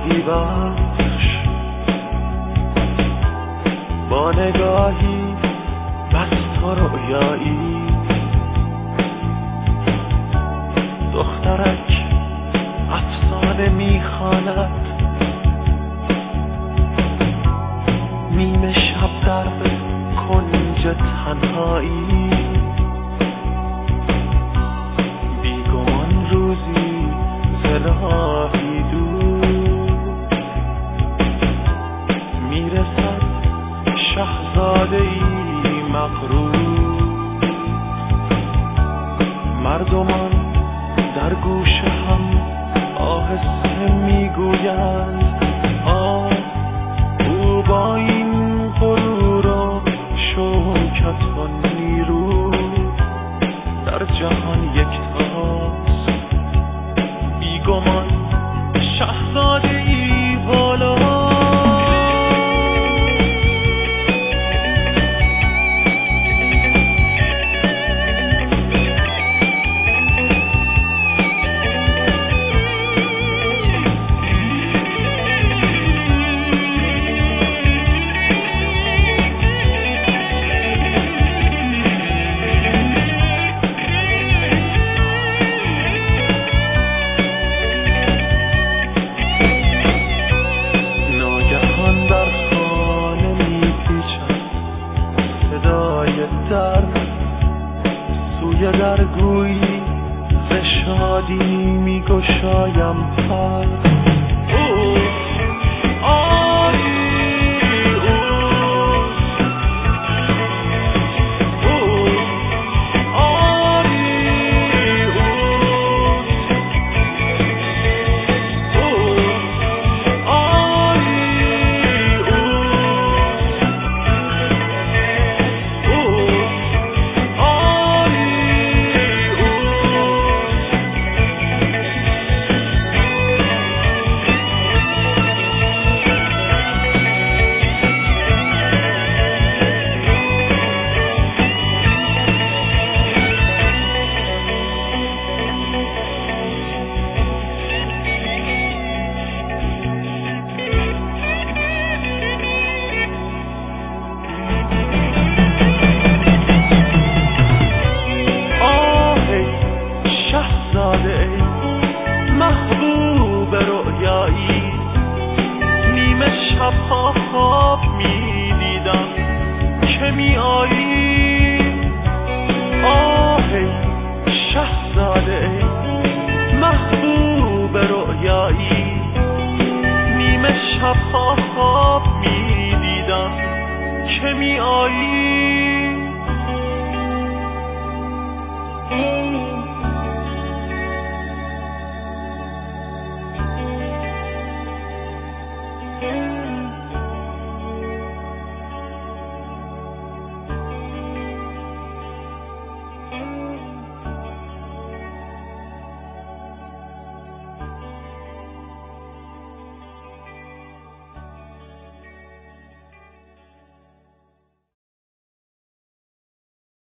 شادی بخش با نگاهی بس تو رؤیایی، دخترک افسانه میخواند، نیمه شب در کنج تنهایی، بیگمان روزی زلاهی دور میرسد شاهزاده ای مغرور، مردمان در گوش هم آهسته میگویند آه او با این غرور و شوکت و نیرو در جهان یکتاست، بیگمان شاهزاده ای والا. سوی درگویی ز شادی میگشایم پر، محبوب رؤیایی، نیمه شبها خواب می دیدم که می آیی، آه شهزاده محبوب رؤیایی، نیمه شبها خواب می دیدم که می آیی.